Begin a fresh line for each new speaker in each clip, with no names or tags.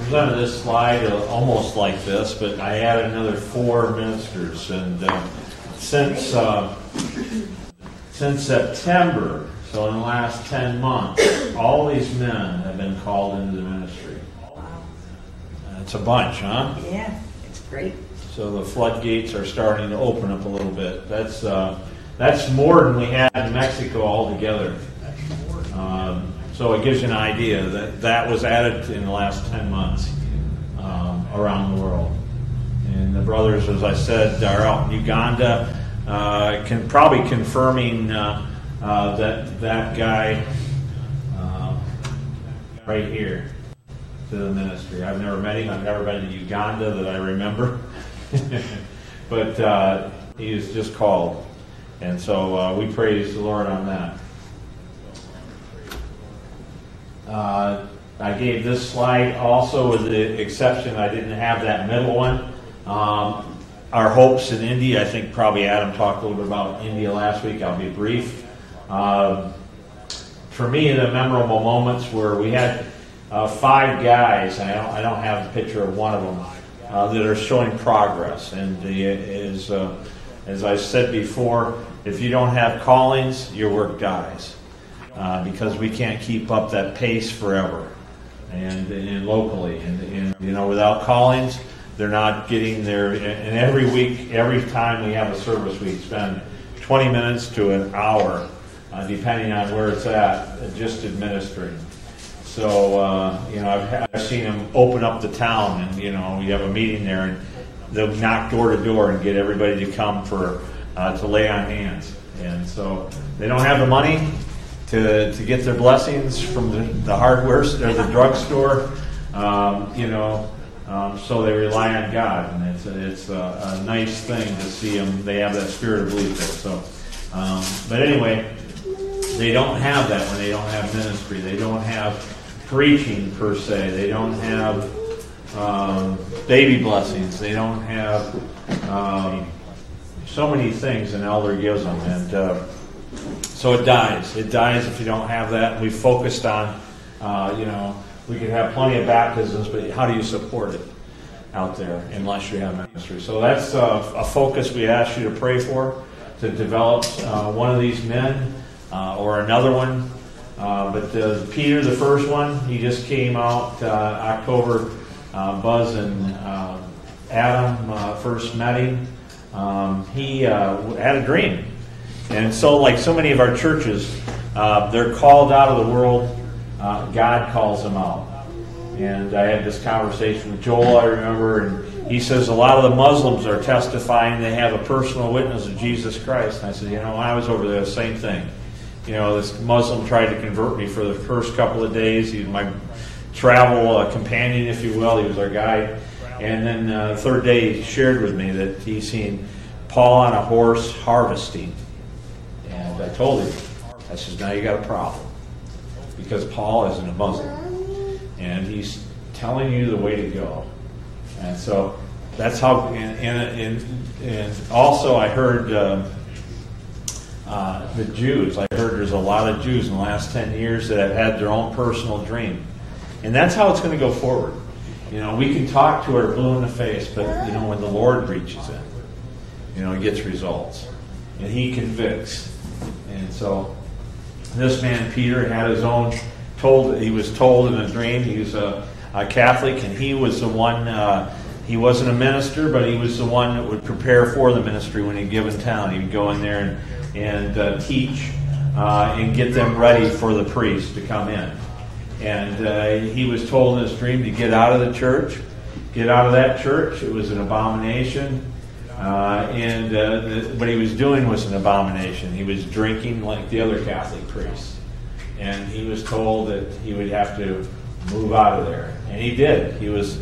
presented this slide almost like this, but I added another 4 ministers, and since September, so in the last 10 months, all these men have been called into the ministry.
Wow.
It's a bunch, huh?
Yeah, it's great.
So the floodgates are starting to open up a little bit. That's more than we had in Mexico altogether. So it gives you an idea that was added in the last 10 months around the world. And the brothers, as I said, are out in Uganda, probably confirming that guy right here to the ministry. I've never met him. I've never been to Uganda that I remember. But he is just called. And so we praise the Lord on that. I gave this slide also with the exception I didn't have that middle one. Our hopes in India, I think probably Adam talked a little bit about India last week. I'll be brief. For me, the memorable moments were we had 5 guys, and I don't have the picture of one of them, that are showing progress. And as I said before, if you don't have callings, your work dies. Because we can't keep up that pace forever, and locally, and without callings, they're not getting there. And every week, every time we have a service, we spend 20 minutes to an hour, depending on where it's at, just administering. So I've seen them open up the town, and we have a meeting there, and they'll knock door to door and get everybody to come to lay on hands. And so they don't have the money to get their blessings from the hardware or the drugstore, so they rely on God, and it's a nice thing to see them. They have that spirit of belief there. So, but anyway, they don't have that when they don't have ministry. They don't have preaching per se. They don't have baby blessings. They don't have so many things an elder gives them, and so it dies. It dies if you don't have that. We focused on, we could have plenty of baptisms, but how do you support it out there unless you have ministry? So that's a focus we ask you to pray for, to develop one of these men or another one. But Peter, the first one, he just came out October. Buzz and Adam first met him. He had a dream. And so, like so many of our churches, they're called out of the world. God calls them out. And I had this conversation with Joel, I remember, and he says a lot of the Muslims are testifying they have a personal witness of Jesus Christ. And I said, when I was over there, the same thing. This Muslim tried to convert me for the first couple of days. He was my travel companion, if you will. He was our guide. And then the third day, he shared with me that he's seen Paul on a horse harvesting. And I told him, I said, now you got a problem. Because Paul isn't a Muslim. And he's telling you the way to go. And so that's how, and also I heard the Jews. I heard there's a lot of Jews in the last 10 years that have had their own personal dream. And that's how it's going to go forward. We can talk to her blue in the face, but, when the Lord reaches in, it gets results. And he convicts. And so this man, Peter, had his own, he was told in a dream, he was a Catholic, and he was the one, he wasn't a minister, but he was the one that would prepare for the ministry when he'd given town. He would go in there and teach and get them ready for the priest to come in. And he was told in his dream to get out of the church, get out of that church. It was an abomination. What he was doing was an abomination. He was drinking like the other Catholic priests. And he was told that he would have to move out of there. And he did. He was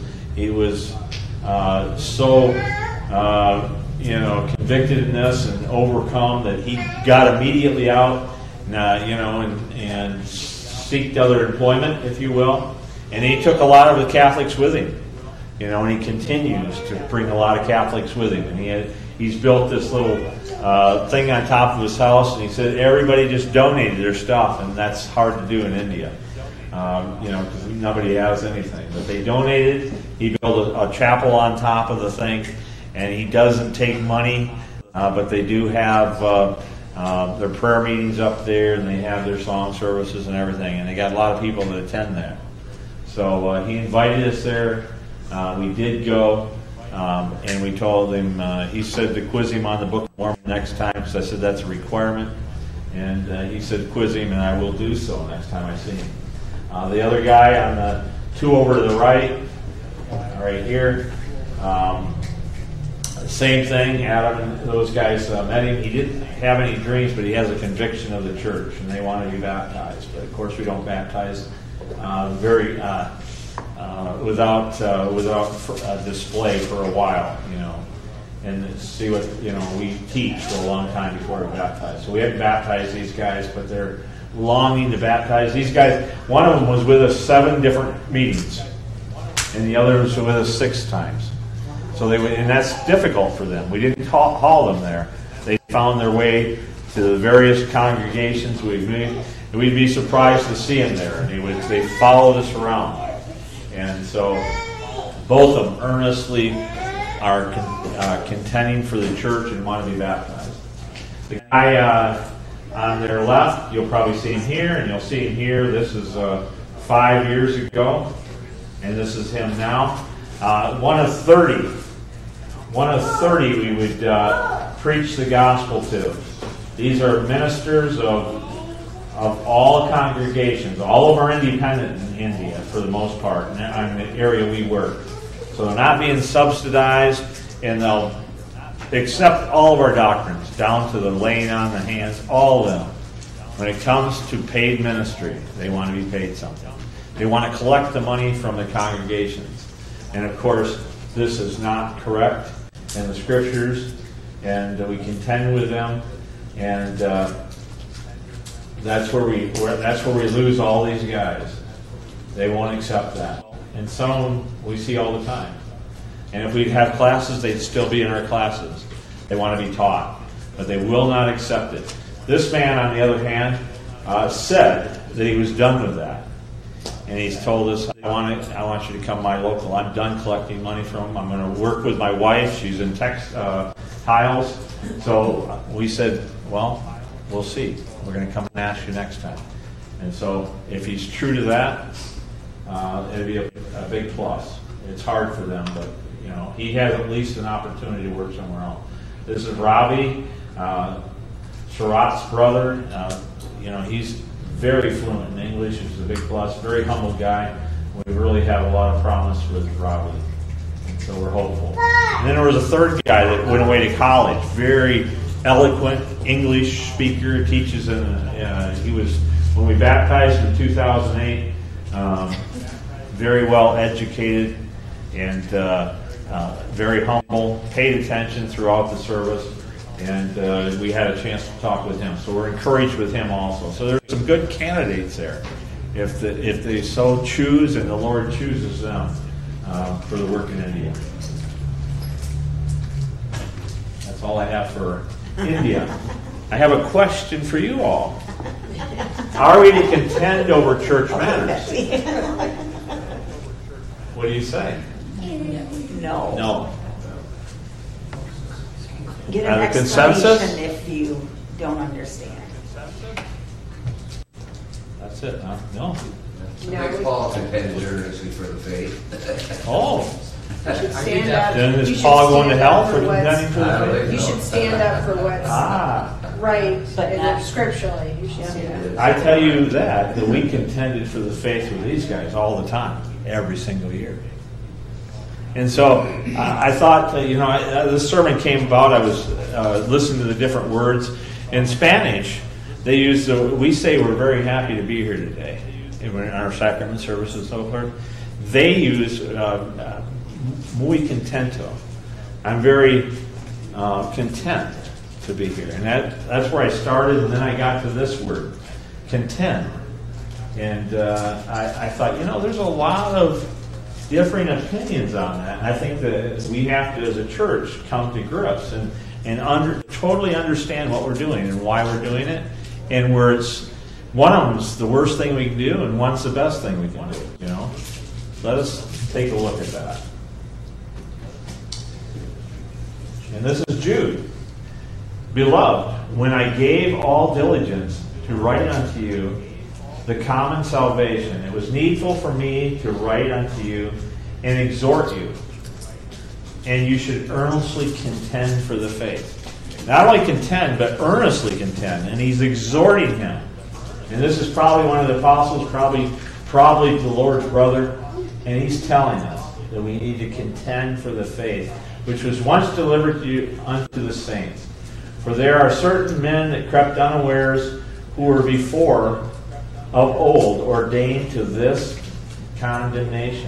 so convicted in this and overcome that he got immediately out, and seeked other employment, if you will. And he took a lot of the Catholics with him, and he continues to bring a lot of Catholics with him. And he's built this little thing on top of his house, and he said everybody just donated their stuff, and that's hard to do in India. because nobody has anything. But they donated. He built a chapel on top of the thing, and he doesn't take money, but they do have their prayer meetings up there, and they have their song services and everything, and they got a lot of people that attend that. So he invited us there. We did go, and we told him, he said to quiz him on the Book of Mormon next time, because I said that's a requirement. And he said quiz him, and I will do so next time I see him. The other guy on the two over to the right here, same thing. Adam and those guys met him. He didn't have any dreams, but he has a conviction of the church, and they want to be baptized. But of course, we don't baptize without display for a while, and see what we teach for a long time before we baptize. So we haven't baptized these guys, but they're longing to baptize these guys. One of them was with us 7 different meetings, and the other was with us 6 times. So and that's difficult for them. We didn't haul them there. They found their way to the various congregations we'd meet. And we'd be surprised to see them there. And they followed us around. And so both of them earnestly are contending for the church and want to be baptized. The guy on their left, you'll probably see him here, and you'll see him here. This is 5 years ago, and this is him now. One of 30 we would preach the gospel to. These are ministers of all congregations. All of them are independent in India for the most part, in the area we work. So they're not being subsidized, and they'll accept all of our doctrines, down to the laying on the hands, all of them. When it comes to paid ministry, they want to be paid something. They want to collect the money from the congregations. And of course, this is not correct in the scriptures, and we contend with them, and that's where we lose all these guys. They won't accept that, and some of them we see all the time. And if we'd have classes, they'd still be in our classes. They want to be taught, but they will not accept it. This man, on the other hand, said that he was done with that. And he's told us, I want you to come my local. I'm done collecting money from him. I'm going to work with my wife. She's in tiles. So we said, well, we'll see. We're going to come and ask you next time. And so if he's true to that, it'll be a big plus. It's hard for them, but he has at least an opportunity to work somewhere else. This is Ravi, Sharat's brother. He's very fluent in English, which is a big plus. Very humble guy. We really have a lot of promise with Ravi, so we're hopeful. And then there was a third guy that went away to college. Very eloquent English speaker, teaches he was, when we baptized in 2008, very well educated and very humble, paid attention throughout the service. And we had a chance to talk with him. So we're encouraged with him also. So there's some good candidates there if they so choose and the Lord chooses them for the work in India. That's all I have for India. I have a question for you all. Are we to contend over church matters? What do you say?
No.
No.
Get an explanation if you don't understand.
That's it, huh? No.
Makes Paul contend earnestly for the faith.
Oh.
You should stand up.
Then is
You should
Paul going to
stand
hell
up
for
what's-
contending for the faith?
You should stand up for what's right
But
and
not-
scripturally. You should stand up.
I tell you that we contended for the faith with these guys all the time, every single year. And so I thought, this sermon came about. I was listening to the different words. In Spanish, they use we say we're very happy to be here today in our sacrament services and so forth. They use muy contento. I'm very content to be here. And that's where I started, and then I got to this word, contend. And I thought, there's a lot of differing opinions on that. And I think that we have to, as a church, come to grips and totally understand what we're doing and why we're doing it, and where it's one of them's the worst thing we can do, and one's the best thing we can do, you know? Let us take a look at that. And this is Jude. Beloved, when I gave all diligence to write unto you the common salvation, it was needful for me to write unto you and exhort you. And you should earnestly contend for the faith. Not only contend, but earnestly contend. And he's exhorting him. And this is probably one of the apostles, probably the Lord's brother. And he's telling us that we need to contend for the faith, which was once delivered to you unto the saints. For there are certain men that crept unawares, who were before of old ordained to this condemnation.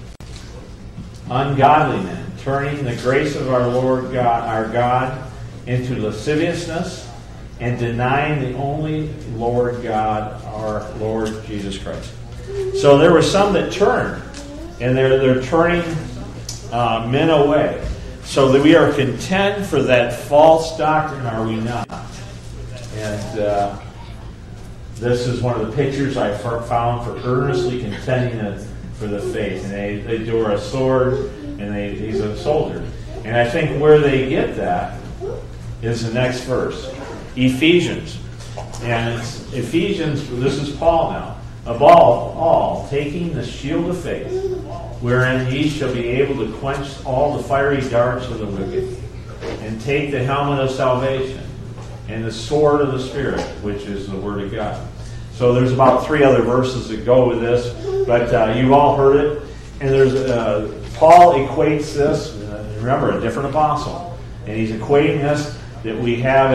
Ungodly men, turning the grace of our Lord God, our God, into lasciviousness, and denying the only Lord God, our Lord Jesus Christ. So there were some that turned, and they're turning men away. So that we are contend for that false doctrine, are we not? And this is one of the pictures I found for earnestly contending for the faith. And they do a sword, and he's a soldier. And I think where they get that is the next verse. Ephesians. And it's Ephesians, this is Paul now. Above all, taking the shield of faith, wherein ye shall be able to quench all the fiery darts of the wicked, and take the helmet of salvation, and the sword of the Spirit, which is the Word of God. So there's about 3 other verses that go with this, but you've all heard it. And there's Paul equates this, remember, a different apostle, and he's equating this that we have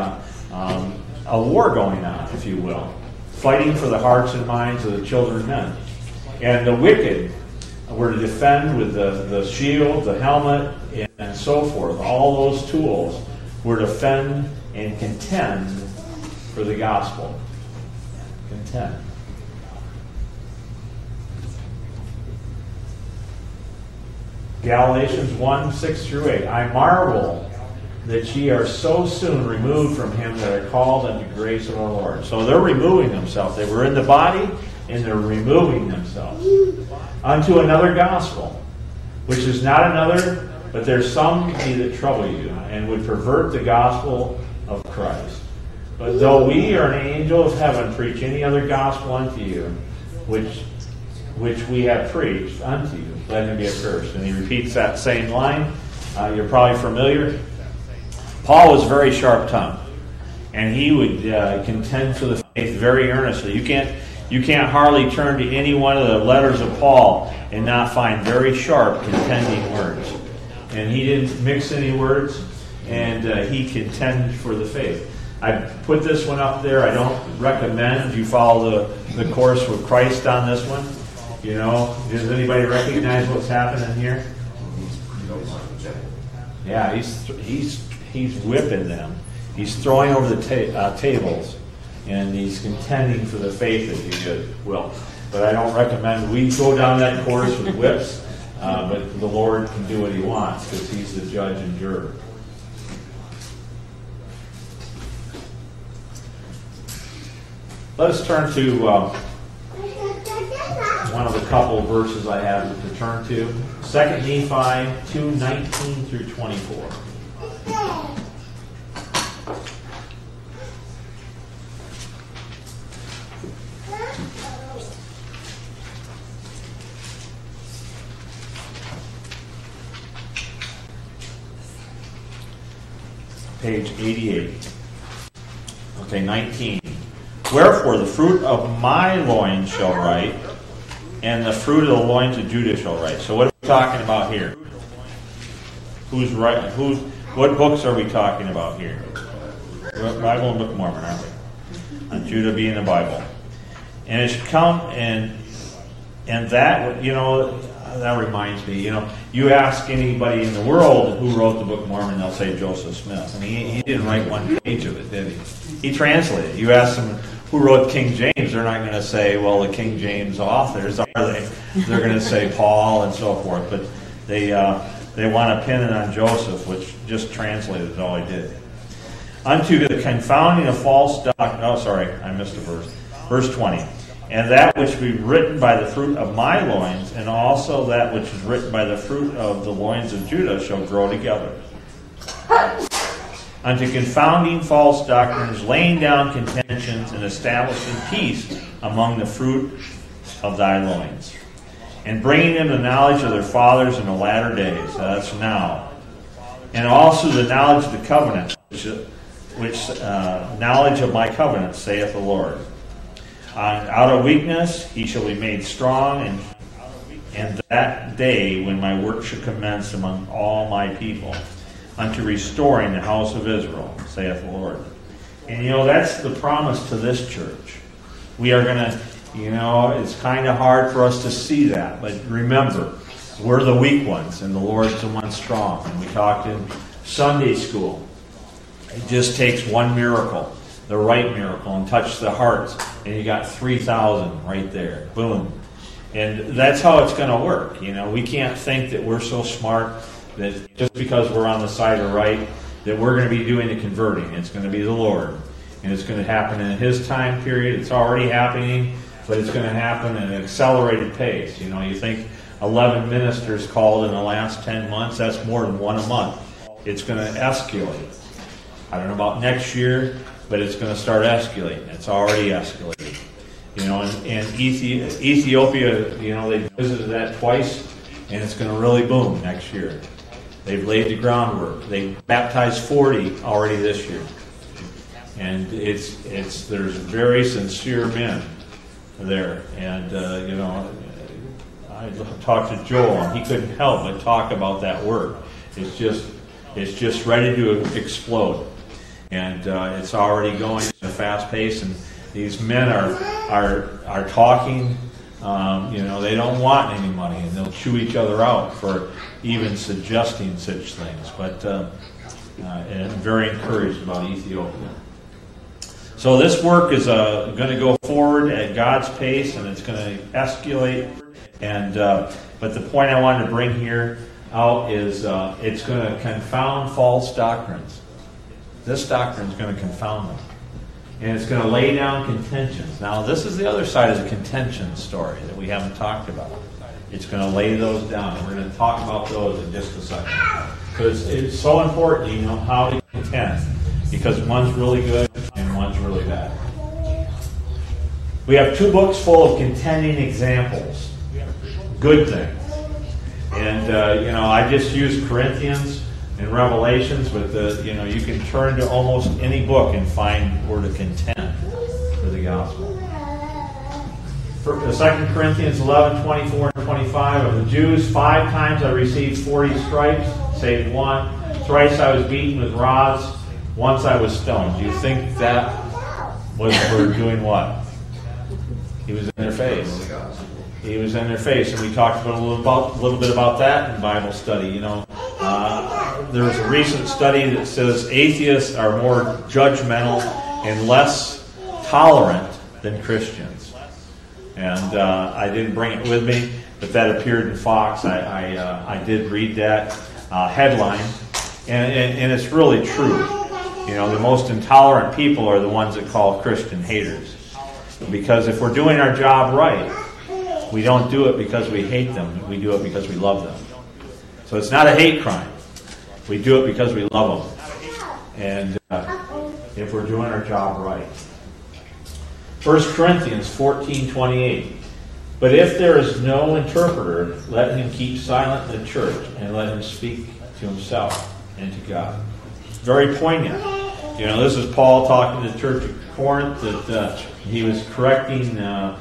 a war going on, if you will, fighting for the hearts and minds of the children of men. And the wicked were to defend with the shield, the helmet, and so forth. All those tools were to defend and contend for the gospel. Contend. Galatians 1, 6 through 8. I marvel that ye are so soon removed from him that are called unto grace of our Lord. So they're removing themselves. They were in the body, and they're removing themselves. Unto another gospel, which is not another, but there's some be that trouble you, and would pervert the gospel of Christ. But though we or an angel of heaven preach any other gospel unto you, which we have preached unto you, let him be accursed. And he repeats that same line. You're probably familiar. Paul was very sharp-tongued, and he would contend for the faith very earnestly. You can't hardly turn to any one of the letters of Paul and not find very sharp contending words. And he didn't mix any words, and he contended for the faith. I put this one up there. I don't recommend you follow the course with Christ on this one. You know, does anybody recognize what's happening here? Yeah, he's whipping them. He's throwing over the tables, and he's contending for the faith, if you will. But I don't recommend we go down that course with whips. But the Lord can do what he wants because he's the judge and juror. Let us turn to one of the couple of verses I have to turn to. 2 Nephi 2:19 through 24. Page 88. Okay, 19. Wherefore the fruit of my loins shall write, and the fruit of the loins of Judah shall write. So what are we talking about here? Who's right? What books are we talking about here? Bible and Book of Mormon, aren't we? On Judah being the Bible. And it should come, and that, you know, that reminds me, you know, you ask anybody in the world who wrote the Book of Mormon, they'll say Joseph Smith. And he didn't write one page of it, did he? He translated. You ask them who wrote King James, they're not going to say, well, the King James authors, are they? They're going to say Paul and so forth. But they want to pin it on Joseph, which just translated all he did. Unto the confounding of false doctrine. Oh, sorry, I missed a verse. Verse 20. And that which be written by the fruit of my loins, and also that which is written by the fruit of the loins of Judah shall grow together. Unto confounding false doctrines, laying down contentions, and establishing peace among the fruit of thy loins, and bringing them the knowledge of their fathers in the latter days. That's now. And also the knowledge of the covenant, which knowledge of my covenant, saith the Lord. Out of weakness he shall be made strong, and that day when my work shall commence among all my people, unto restoring the house of Israel, saith the Lord. And that's the promise to this church. We are going to, it's kind of hard for us to see that, but remember, we're the weak ones, and the Lord's the one strong. And we talked in Sunday school. It just takes one miracle, the right miracle, and touch the hearts, and you got 3,000 right there. Boom. And that's how it's going to work. We can't think that we're so smart that just because we're on the side of right, that we're going to be doing the converting. It's going to be the Lord. And it's going to happen in His time period. It's already happening, but it's going to happen at an accelerated pace. You think 11 ministers called in the last 10 months, that's more than one a month. It's going to escalate. I don't know about next year, but it's going to start escalating. It's already escalating. And Ethiopia, they visited that twice, and it's going to really boom next year. They've laid the groundwork. They baptized 40 already this year. And there's very sincere men there. And, I talked to Joel, and he couldn't help but talk about that work. It's just ready to explode. And it's already going at a fast pace, and these men are talking. They don't want any money, and they'll chew each other out for even suggesting such things. But and I'm very encouraged about Ethiopia. So this work is going to go forward at God's pace, and it's going to escalate. And but the point I wanted to bring here out is it's going to confound false doctrines. This doctrine is going to confound them. And it's going to lay down contentions. Now, this is the other side of the contention story that we haven't talked about. It's going to lay those down. And we're going to talk about those in just a second. Because it's so important, how to contend. Because one's really good and one's really bad. We have 2 books full of contending examples. Good things. And, I just used Corinthians and Revelations, but you can turn to almost any book and find where to contend for the gospel. 2 Corinthians 11, 24 and 25. Of the Jews, 5 times I received 40 stripes, save 1. Thrice I was beaten with rods. Once I was stoned. Do you think that was for doing what? He was in their face. He was in their face, and we talked a little bit about that in Bible study. There was a recent study that says atheists are more judgmental and less tolerant than Christians. And I didn't bring it with me, but that appeared in Fox. I did read that headline, and it's really true. The most intolerant people are the ones that call Christian haters. Because if we're doing our job right, we don't do it because we hate them. We do it because we love them. So it's not a hate crime. We do it because we love them. And if we're doing our job right. 1 Corinthians 14:28. But if there is no interpreter, let him keep silent in the church, and let him speak to himself and to God. Very poignant. This is Paul talking to the church of Corinth, that he was correcting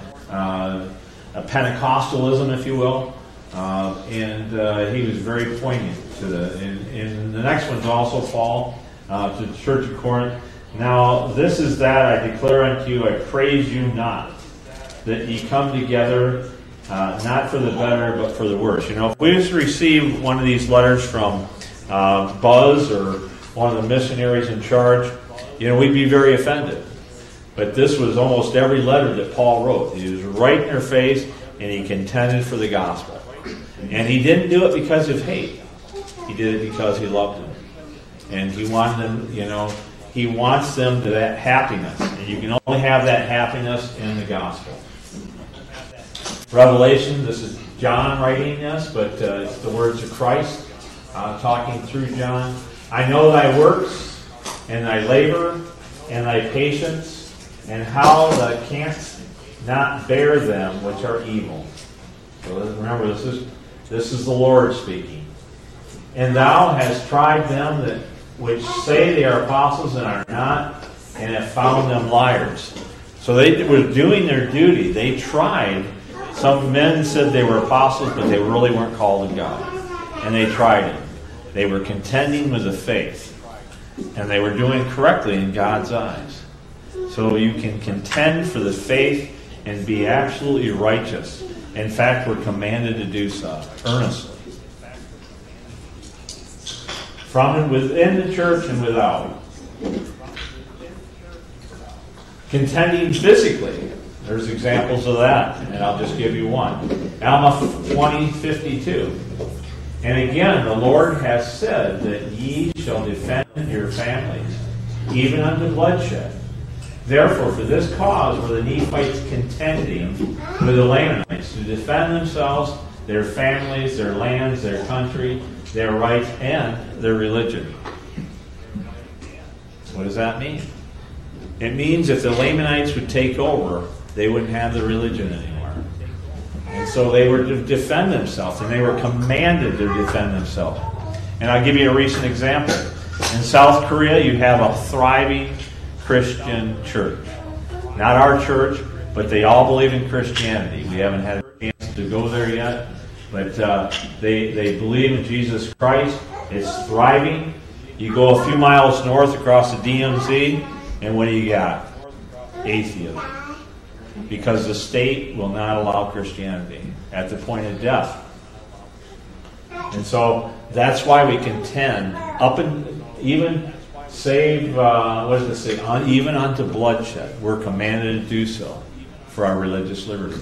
Pentecostalism, if you will, and he was very poignant to and the next one's also Paul to the church of Corinth. Now this is that I declare unto you, I praise you not, that ye come together, not for the better, but for the worse. If we just received one of these letters from Buzz or one of the missionaries in charge, we'd be very offended. But this was almost every letter that Paul wrote. He was right in their face, and he contended for the gospel. And he didn't do it because of hate. He did it because he loved them. And he wanted them, He wants them to that happiness. And you can only have that happiness in the gospel. Revelation, this is John writing this, but it's the words of Christ talking through John. I know thy works, and thy labor, and thy patience, and how thou canst not bear them which are evil. So remember, this is the Lord speaking. And thou hast tried them that which say they are apostles and are not, and have found them liars. So they were doing their duty. They tried. Some men said they were apostles, but they really weren't called of God. And they tried it. They were contending with the faith. And they were doing it correctly in God's eyes. So you can contend for the faith and be absolutely righteous. In fact, we're commanded to do so, earnestly. From and within the church and without. Contending physically. There's examples of that, and I'll just give you one. Alma 20:52. And again, the Lord has said that ye shall defend your families, even unto bloodshed. Therefore, for this cause were the Nephites contending with the Lamanites to defend themselves, their families, their lands, their country, their rights, and their religion. What does that mean? It means if the Lamanites would take over, they wouldn't have the religion anymore. And so they were to defend themselves, and they were commanded to defend themselves. And I'll give you a recent example. In South Korea, you have a thriving Christian church. Not our church, but they all believe in Christianity. We haven't had a chance to go there yet, but they believe in Jesus Christ. It's thriving. You go a few miles north across the DMZ, and what do you got? Atheism. Because the state will not allow Christianity at the point of death. And so that's why we contend up and even save, what does it say? Even unto bloodshed. We're commanded to do so for our religious liberty.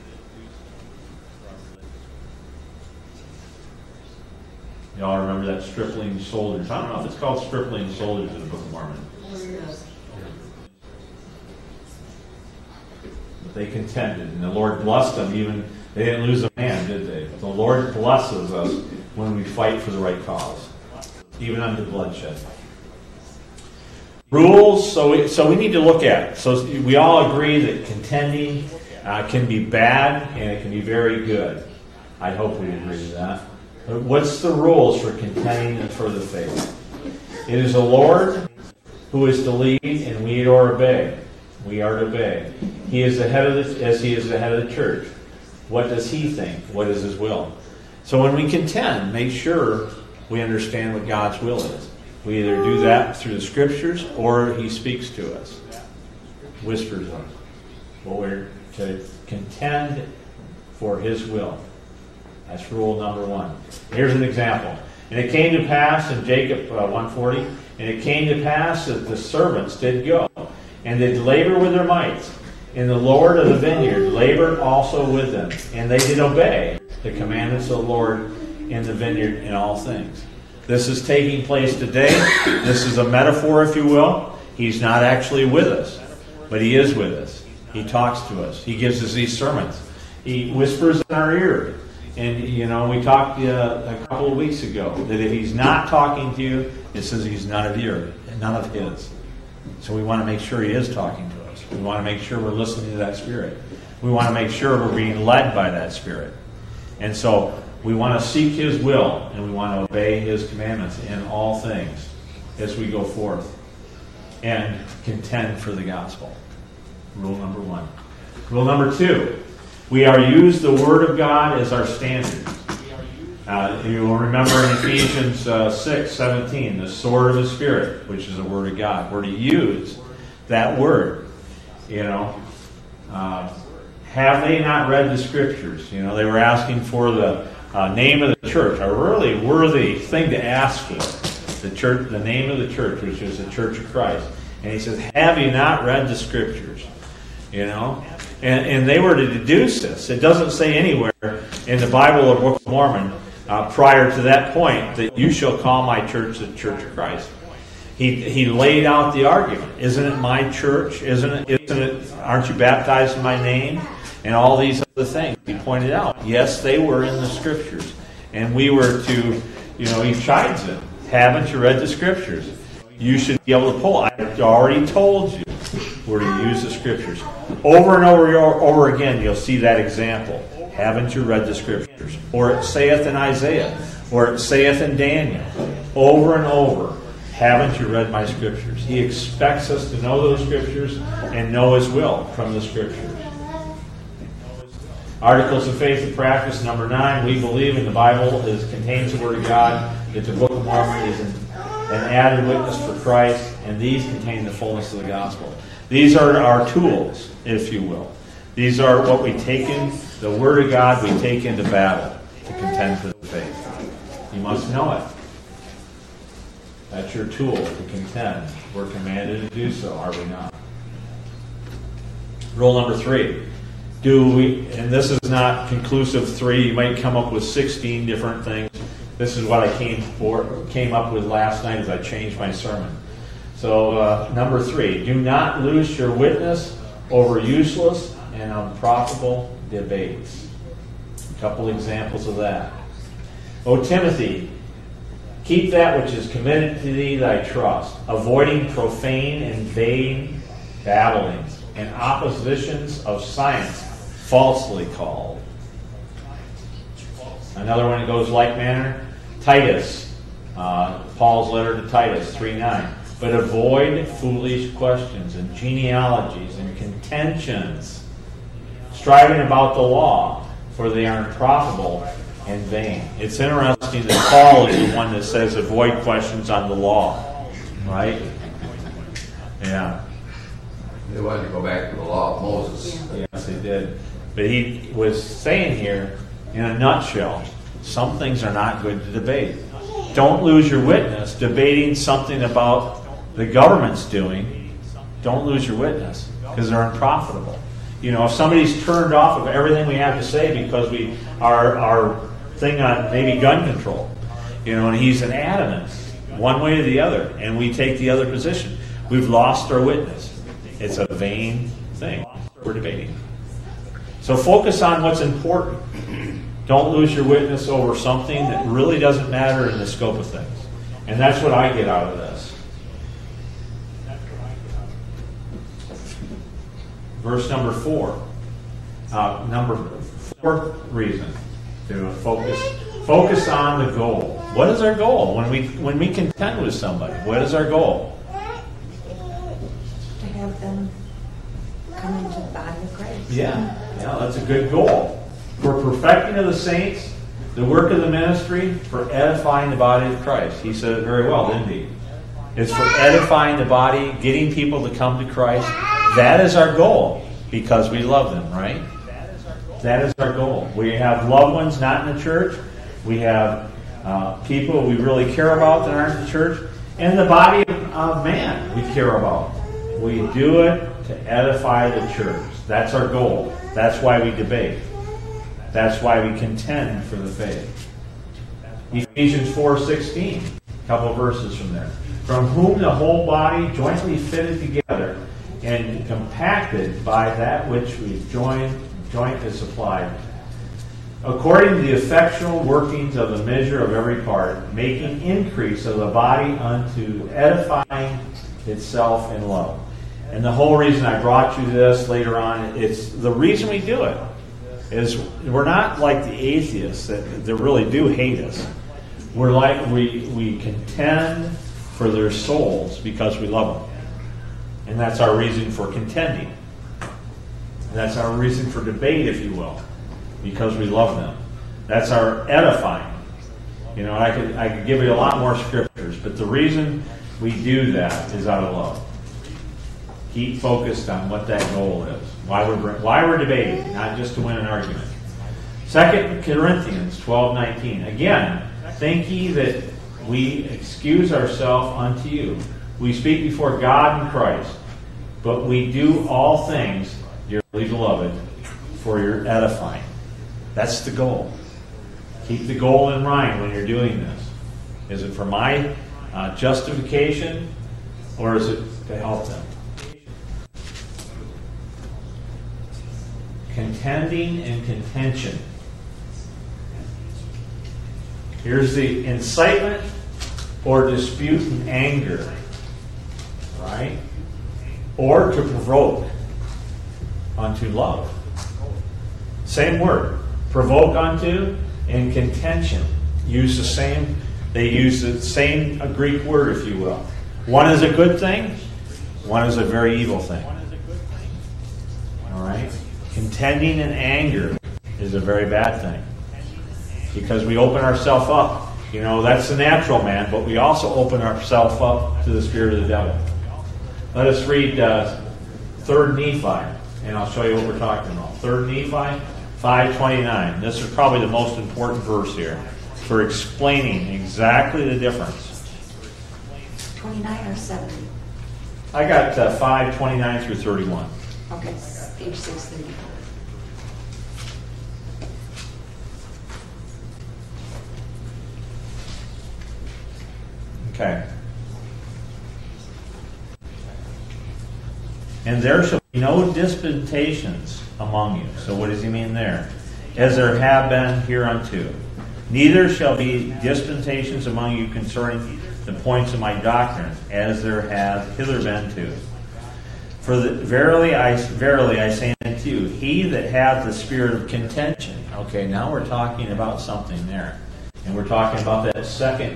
Y'all remember that stripling soldiers? I don't know if it's called stripling soldiers in the Book of Mormon. But they contended, and the Lord blessed them. Even they didn't lose a man, did they? The Lord blesses us when we fight for the right cause, even unto bloodshed. Rules. So we need to look at it. So we all agree that contending can be bad and it can be very good. I hope we agree to that. But what's the rules for contending and for the faith? It is the Lord who is to lead, and we are to obey. We are to obey. He is the head of as He is the head of the church. What does He think? What is His will? So when we contend, make sure we understand what God's will is. We either do that through the Scriptures or He speaks to us, whispers us. Well, we're to contend for His will. That's rule number one. Here's an example. And it came to pass in Jacob 1:40, and it came to pass that the servants did go, and did labor with their might. And the Lord of the vineyard labored also with them, and they did obey the commandments of the Lord in the vineyard in all things. This is taking place today. This is a metaphor, if you will. He's not actually with us, but He is with us. He talks to us. He gives us these sermons. He whispers in our ear. And, we talked a couple of weeks ago that if He's not talking to you, it says He's none of yours, none of His. So we want to make sure He is talking to us. We want to make sure we're listening to that Spirit. We want to make sure we're being led by that Spirit. And so we want to seek His will, and we want to obey His commandments in all things as we go forth and contend for the gospel. Rule number one. Rule number two. We are used the Word of God as our standard. You will remember in Ephesians 6:17, the sword of the Spirit, which is the Word of God. We're to use that Word. Have they not read the Scriptures? They were asking for the name of the church, a really worthy thing to ask for. The church, the name of the church, which is the Church of Christ. And he says, have you not read the Scriptures? And they were to deduce this. It doesn't say anywhere in the Bible or Book of Mormon prior to that point that you shall call my church the Church of Christ. He laid out the argument. Isn't it my church? Isn't it? Aren't you baptized in my name? And all these other things. He pointed out. Yes, they were in the Scriptures. And we were to, he chides it. Haven't you read the Scriptures? You should be able to pull. I already told you we're to use the Scriptures. Over and over again, you'll see that example. Haven't you read the Scriptures? Or it saith in Isaiah. Or it saith in Daniel. Over and over. Haven't you read my Scriptures? He expects us to know those Scriptures and know His will from the Scriptures. Articles of Faith and Practice, number 9. We believe in the Bible contains the Word of God, that the Book of Mormon is an added witness for Christ, and these contain the fullness of the gospel. These are our tools, if you will. These are what we take in, the Word of God we take into battle to contend for the faith. You must know it. That's your tool to contend. We're commanded to do so, are we not? Rule number 3. And this is not conclusive 3. You might come up with 16 different things. This is what I came up with last night as I changed my sermon. So, number 3. Do not lose your witness over useless and unprofitable debates. A couple examples of that. O Timothy, keep that which is committed to thee thy trust, avoiding profane and vain babblings and oppositions of science, falsely called. Another one that goes like manner, Titus, Paul's letter to Titus 3:9. But avoid foolish questions and genealogies and contentions, striving about the law, for they are unprofitable and vain. It's interesting that Paul is the one that says avoid questions on the law. Right? Yeah.
They wanted to go back to the law of Moses.
Yes, they did. But he was saying here, in a nutshell, some things are not good to debate. Don't lose your witness debating something about the government's doing. Don't lose your witness because they're unprofitable. If somebody's turned off of everything we have to say because we our thing on maybe gun control, and he's an adamant one way or the other, and we take the other position, we've lost our witness. It's a vain thing. We're debating. So focus on what's important. Don't lose your witness over something that really doesn't matter in the scope of things. And that's what I get out of this. Verse number 4. Number 4th reason to focus on the goal. What is our goal when we contend with somebody? What is our goal?
To have them come into the body of Christ.
Yeah, that's a good goal. For perfecting of the saints, the work of the ministry, for edifying the body of Christ. He said it very well, didn't he? It's for edifying the body, getting people to come to Christ. That is our goal, because we love them, right? That is our goal. We have loved ones not in the church. We have people we really care about that aren't in the church. And the body of man we care about. We do it to edify the church. That's our goal. That's why we debate. That's why we contend for the faith. Ephesians 4:16, a couple of verses from there. From whom the whole body, jointly fitted together and compacted by that which we joint is supplied, according to the effectual workings of the measure of every part, making increase of the body unto edifying itself in love. And the whole reason I brought you this later on, it's the reason we do it is we're not like the atheists that really do hate us. We're like we contend for their souls because we love them. And that's our reason for contending. That's our reason for debate, if you will, because we love them. That's our edifying. I could give you a lot more scriptures, but the reason we do that is out of love. Keep focused on what that goal is. Why we're debating, not just to win an argument. 2 Corinthians 12:19. Again, think ye that we excuse ourselves unto you. We speak before God and Christ, but we do all things, dearly beloved, for your edifying. That's the goal. Keep the goal in mind when you're doing this. Is it for my justification? or is it to help them? Contending and contention. Here's the incitement or dispute and anger, right? Or to provoke unto love. Same word. Provoke unto and contention. Use the same, they use the same Greek word, if you will. One is a good thing, one is a very evil thing. All right? Contending and anger is a very bad thing. Because we open ourselves up. You know, that's the natural man, but we also open ourselves up to the spirit of the devil. Let us read 3rd Nephi, and I'll show you what we're talking about. 3rd Nephi 5:29. This is probably the most important verse here for explaining exactly the difference.
29 or 70?
I got 5:29 through 31.
Okay, page 630.
Okay. And there shall be no disputations among you. So what does he mean there? As there have been hereunto. Neither shall be disputations among you concerning the points of my doctrine, as there have hither been too. For verily I say unto you, he that hath the spirit of contention. Okay, now we're talking about something there. And we're talking about that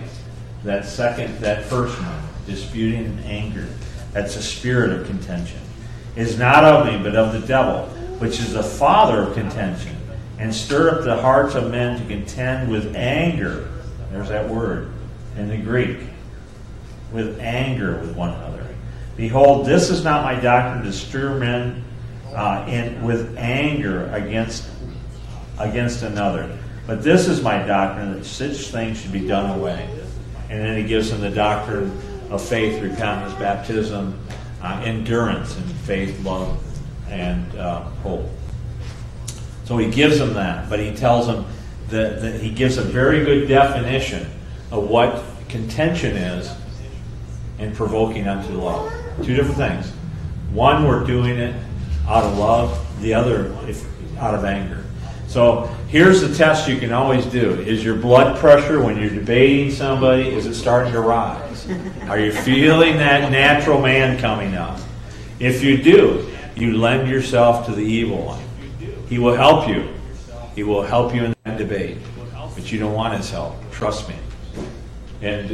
first one, disputing and anger. That's a spirit of contention. Is not of me, but of the devil, which is the father of contention, and stir up the hearts of men to contend with anger. There's that word in the Greek. With anger with one another. Behold, this is not my doctrine to stir men with anger against another. But this is my doctrine, that such things should be done away. And then he gives them the doctrine of faith, repentance, baptism, endurance, and faith, love, and hope. So he gives them that, but he tells them that he gives a very good definition of what contention is and provoking unto love. Two different things. One, we're doing it out of love. The other, out of anger. So here's the test you can always do. Is your blood pressure when you're debating somebody, is it starting to rise? Are you feeling that natural man coming up? If you do, you lend yourself to the evil one. He will help you. He will help you in that debate. But you don't want his help. Trust me. And,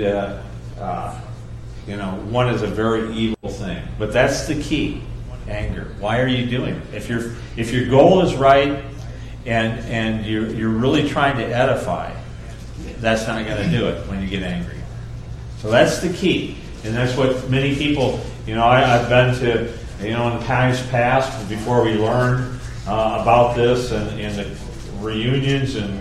one is a very evil thing. But that's the key. Anger. Why are you doing it? If your goal is right and you're really trying to edify, that's not going to do it when you get angry. So that's the key. And that's what many people, I've been to, in the times past, before we learned about this and the reunions and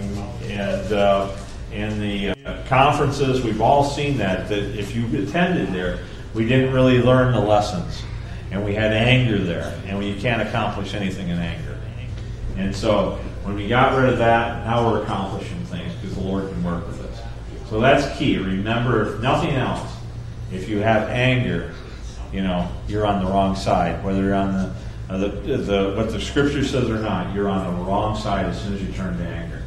the conferences, we've all seen that if you attended there, we didn't really learn the lessons. And we had anger there. And you can't accomplish anything in anger. And so when we got rid of that, now we're accomplishing things because the Lord can work with us. So that's key. Remember, if nothing else, if you have anger, you're on the wrong side. Whether you're on what the Scripture says or not, you're on the wrong side as soon as you turn to anger.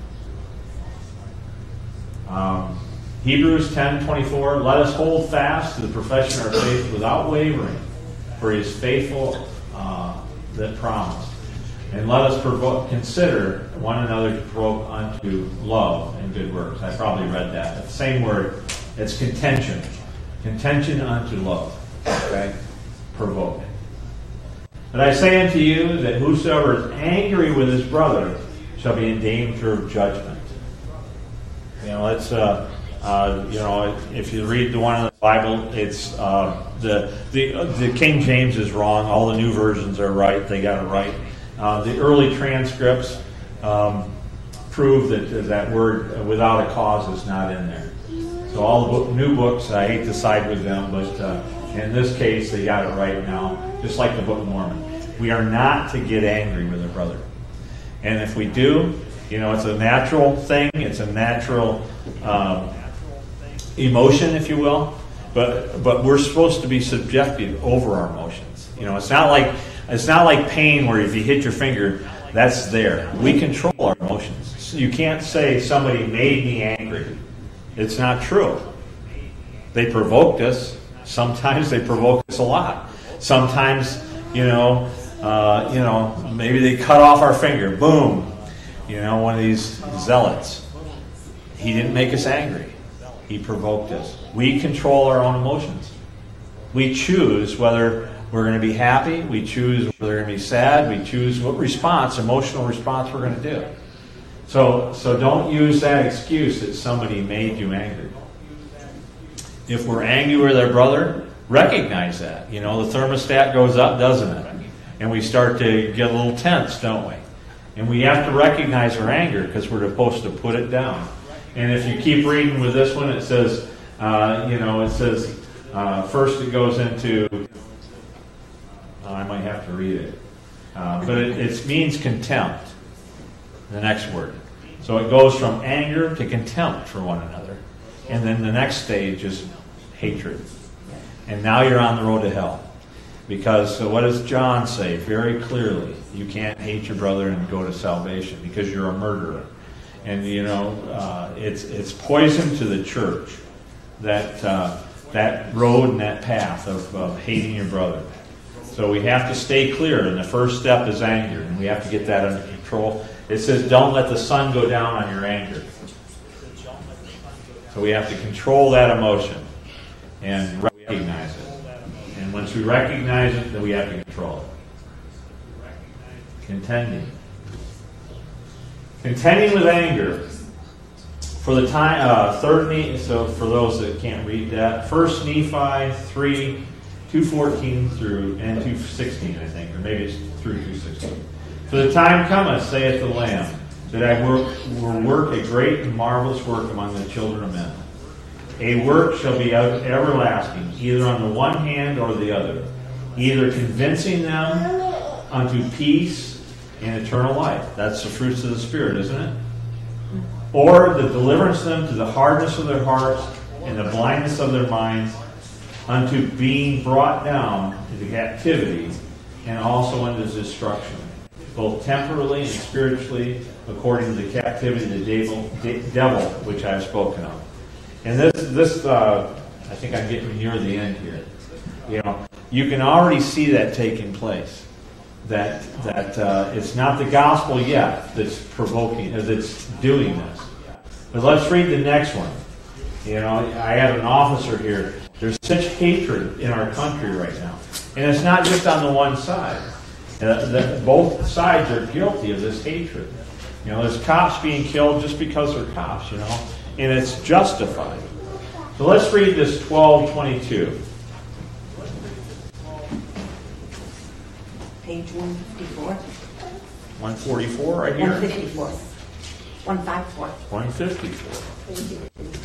Hebrews 10:24. Let us hold fast to the profession of our faith without wavering, for He is faithful that promised. And let us consider one another to provoke unto love and good works. I probably read that. It's the same word. It's contention. Contention unto love. Okay? Provoke. But I say unto you that whosoever is angry with his brother shall be in danger of judgment. It's if you read the one in the Bible, it's the King James is wrong. All the new versions are right. They got it right. The early transcripts prove that word without a cause is not in there. So all the new books, I hate to side with them, but in this case, they got it right now, just like the Book of Mormon. We are not to get angry with our brother. And if we do, it's a natural thing. It's a natural emotion, if you will. but we're supposed to be subjective over our emotions. You know, it's not like pain where if you hit your finger, that's there. We control our emotions. You can't say somebody made me angry. It's not true. They provoked us. Sometimes they provoke us a lot. Sometimes, maybe they cut off our finger. Boom. One of these zealots. He didn't make us angry. He provoked us. We control our own emotions. We choose whether we're going to be happy. We choose whether we're going to be sad. We choose what emotional response we're going to do. So don't use that excuse that somebody made you angry. If we're angry with our brother, recognize that. The thermostat goes up, doesn't it? And we start to get a little tense, don't we? And we have to recognize our anger because we're supposed to put it down. And if you keep reading with this one, it says, first it goes into, I might have to read it, but it means contempt, the next word. So it goes from anger to contempt for one another. And then the next stage is hatred. And now you're on the road to hell. Because what does John say very clearly? You can't hate your brother and go to salvation because you're a murderer. And it's poison to the church, that road and that path of hating your brother. So we have to stay clear, and the first step is anger, and we have to get that under control. It says, don't let the sun go down on your anger. So we have to control that emotion and recognize it. And once we recognize it, then we have to control it. Contending with anger. For the time, so for those that can't read that, 1 Nephi 3, 2:14 through and 2:16, I think, or maybe it's through 2:16. For the time cometh, saith the Lamb, that I will work a great and marvelous work among the children of men. A work shall be everlasting, either on the one hand or the other, either convincing them unto peace and eternal life. That's the fruits of the Spirit, isn't it? Or the deliverance them to the hardness of their hearts and the blindness of their minds, unto being brought down into captivity and also unto destruction, both temporally and spiritually, according to the captivity of the devil which I have spoken of. And this I think I'm getting near the end here. You can already see that taking place. That it's not the gospel yet that's provoking, that's doing this. But let's read the next one. I have an officer here. There's such hatred in our country right now. And it's not just on the one side. Both sides are guilty of this hatred. There's cops being killed just because they're cops, and it's justified. So let's read this 12:22.
Page 154.
144 right here?
154. 154.
154.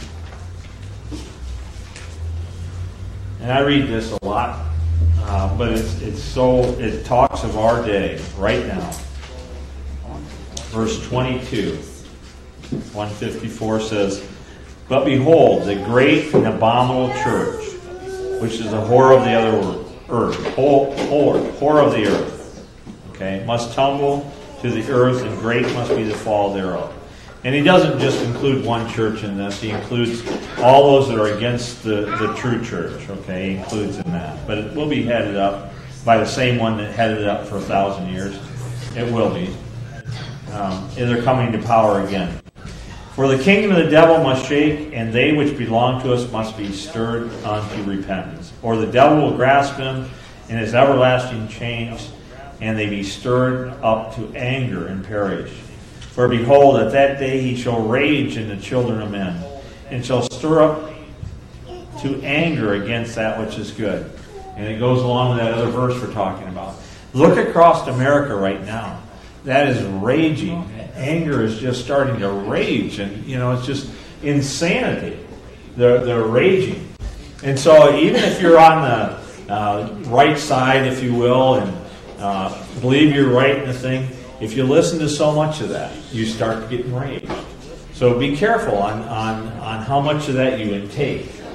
And I read this a lot, but it talks of our day right now. Verse 22, 154 says, But behold, the great and abominable church, which is the whore of the other earth, whore of the earth, must tumble to the earth, and great must be the fall thereof. And he doesn't just include one church in this. He includes all those that are against the true church. He includes in that. But it will be headed up by the same one that headed it up for 1,000 years. It will be. And they're coming to power again. For the kingdom of the devil must shake, and they which belong to us must be stirred unto repentance. Or the devil will grasp them in his everlasting chains, and they be stirred up to anger and perish. For behold, at that day he shall rage in the children of men, and shall stir up to anger against that which is good. And it goes along with that other verse we're talking about. Look across America right now. That is raging. Anger is just starting to rage, and it's just insanity. They're raging. And so even if you're on the right side, if you will, and believe you're right in the thing, if you listen to so much of that, you start getting enraged. So be careful on how much of that you intake,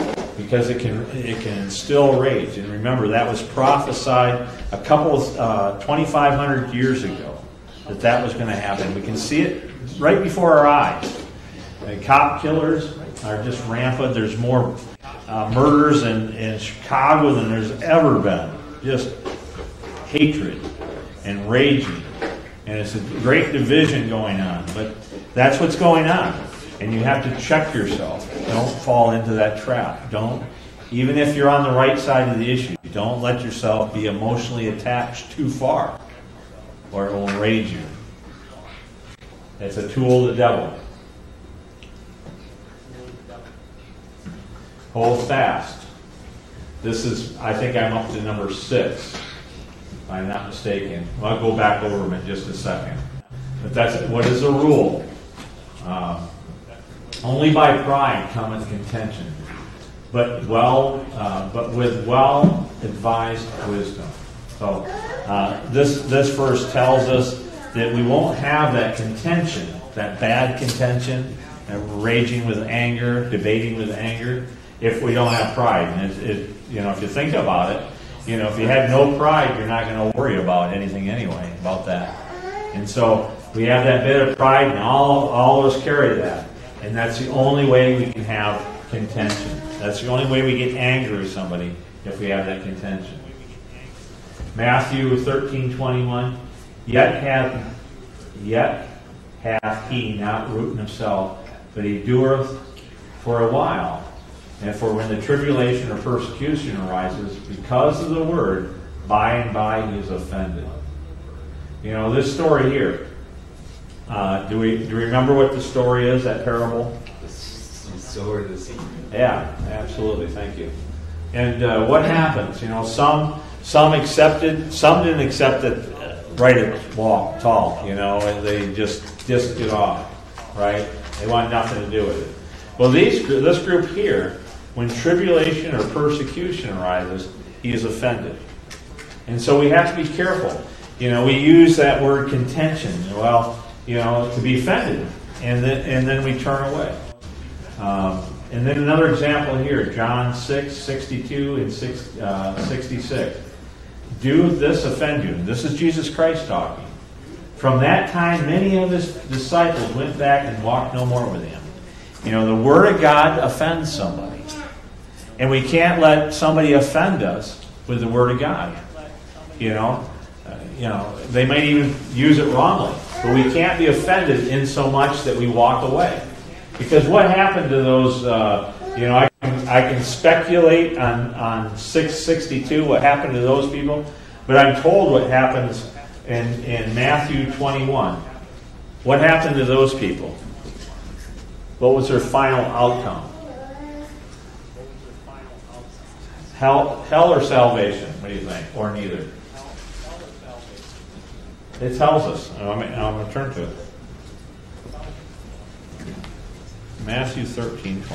because it can instill rage. And remember, that was prophesied a couple of 2,500 years ago that was going to happen. We can see it right before our eyes. And cop killers are just rampant. There's more murders in Chicago than there's ever been. Just hatred and raging. And it's a great division going on. But that's what's going on. And you have to check yourself. Don't fall into that trap. Don't, even if you're on the right side of the issue, don't let yourself be emotionally attached too far, or it will rage you. It's a tool of the devil. Hold fast. This is, I think I'm up to number 6, if I'm not mistaken. Well, I'll go back over them in just a second. But that's, what is the rule? Only by pride cometh contention, but with well-advised wisdom. So this verse tells us that we won't have that contention, that bad contention, raging with anger, debating with anger, if we don't have pride. And if you think about it, if you had no pride, you're not going to worry about anything anyway, about that. And so we have that bit of pride, and all of us carry that. And that's the only way we can have contention. That's the only way we get angry with somebody, if we have that contention. Matthew 13:21, Yet hath he not root in himself, but he doeth for a while. And for when the tribulation or persecution arises, because of the word, by and by he is offended. This story here, do you remember what the story is, that parable?
The sword of the seed.
Yeah, absolutely. Thank you. And what happens? Some accepted, some didn't accept it right at tall. And they just dissed it off, right? They want nothing to do with it. Well, this group here, when tribulation or persecution arises, he is offended, and so we have to be careful. We use that word contention. Well, to be offended, and then we turn away. And then another example here, John 6:62 and 66. Do this offend you? This is Jesus Christ talking. From that time, many of his disciples went back and walked no more with him. The Word of God offends somebody. And we can't let somebody offend us with the Word of God. They might even use it wrongly. But we can't be offended in so much that we walk away. Because what happened to those, I can speculate on 662, what happened to those people. But I'm told what happens in Matthew 21. What happened to those people? What was their final outcome? Hell or salvation? What do you think? Or neither? It tells us. I'm going to turn to it. Matthew 13:21.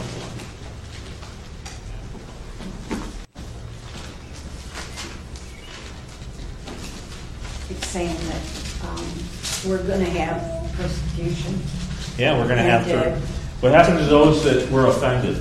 It's saying that we're going to have persecution.
Yeah, we're going to have to. What happened to those that were offended?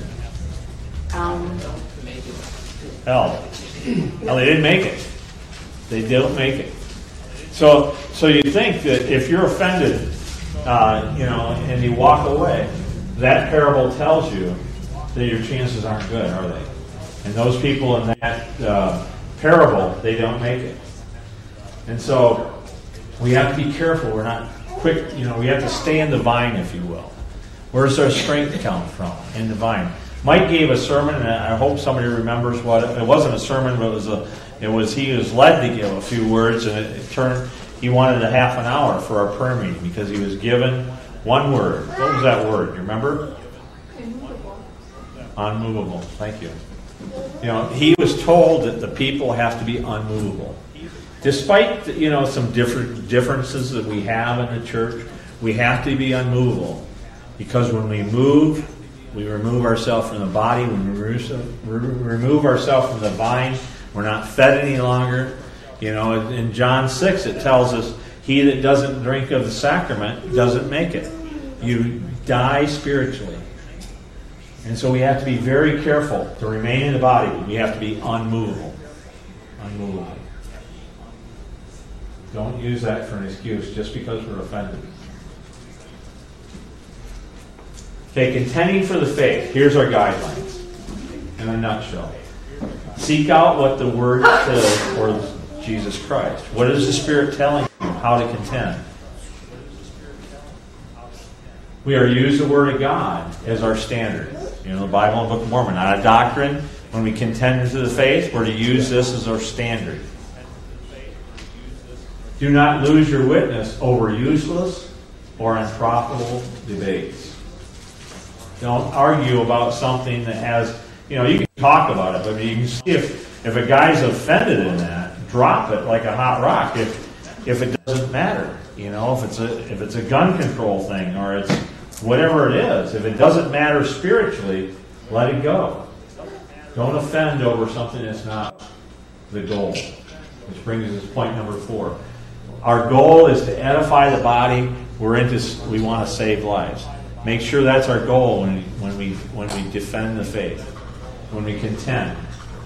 Hell. No, they didn't make it. They didn't make it. So you think that if you're offended, and you walk away, that parable tells you that your chances aren't good, are they? And those people in that parable, they don't make it. And so we have to be careful. We're not quick, we have to stay in the vine, if you will. Where's our strength come from? In the vine. Mike gave a sermon, and I hope somebody remembers what it wasn't a sermon, but he was led to give a few words, and it turned. He wanted a half an hour for our prayer meeting because he was given one word. What was that word? You remember?
Immovable.
Unmovable. Thank you. He was told that the people have to be unmovable, despite some differences that we have in the church. We have to be unmovable because when we move. We remove ourselves from the body. When we remove ourselves from the vine, we're not fed any longer. In John 6, it tells us, he that doesn't drink of the sacrament doesn't make it. You die spiritually. And so we have to be very careful to remain in the body. We have to be unmovable. Unmovable. Don't use that for an excuse just because we're offended. Okay, contending for the faith. Here's our guidelines in a nutshell. Seek out what the Word says for Jesus Christ. What is the Spirit telling you how to contend? We are to use the Word of God as our standard. You know, the Bible and Book of Mormon. Not a doctrine. When we contend for the faith, we're to use this as our standard. Do not lose your witness over useless or unprofitable debates. Don't argue about something that has, you know, you can talk about it, but you can see if a guy's offended in that, drop it like a hot rock if it doesn't matter. You know, if it's a gun control thing or it's whatever it is, if it doesn't matter spiritually, let it go. Don't offend over something that's not the goal. Which brings us to point number 4. Our goal is to edify the body. We want to save lives. Make sure that's our goal when we defend the faith, when we contend.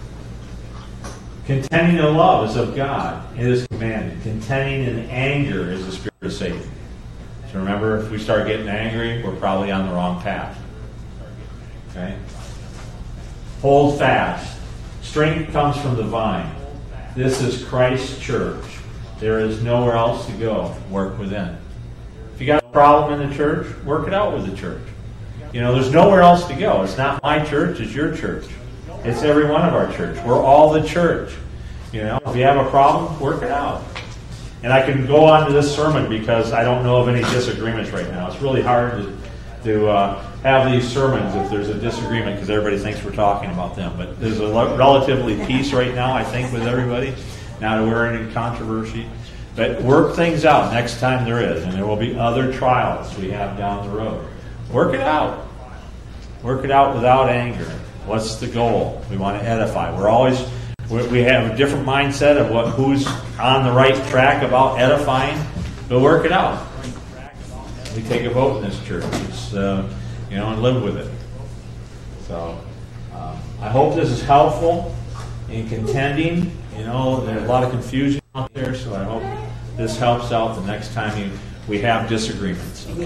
Contending in love is of God. It is commanded. Contending in anger is the spirit of Satan. So remember, if we start getting angry, we're probably on the wrong path. Okay? Hold fast. Strength comes from the vine. This is Christ's church. There is nowhere else to go. Work within. If you got a problem in the church, work it out with the church. You know, there's nowhere else to go. It's not my church, it's your church. It's every one of our church. We're all the church. You know, if you have a problem, work it out. And I can go on to this sermon because I don't know of any disagreements right now. It's really hard to have these sermons if there's a disagreement because everybody thinks we're talking about them. But there's a relatively peace right now, I think, with everybody. Now that we're in controversy. But work things out next time there is. And there will be other trials we have down the road. Work it out. Work it out without anger. What's the goal? We want to edify. We have a different mindset of who's on the right track about edifying. But work it out. We take a vote in this church. It's, and live with it. So I hope this is helpful in contending. You know, there's a lot of confusion out there, so I hope this helps out the next time we have disagreements. Okay?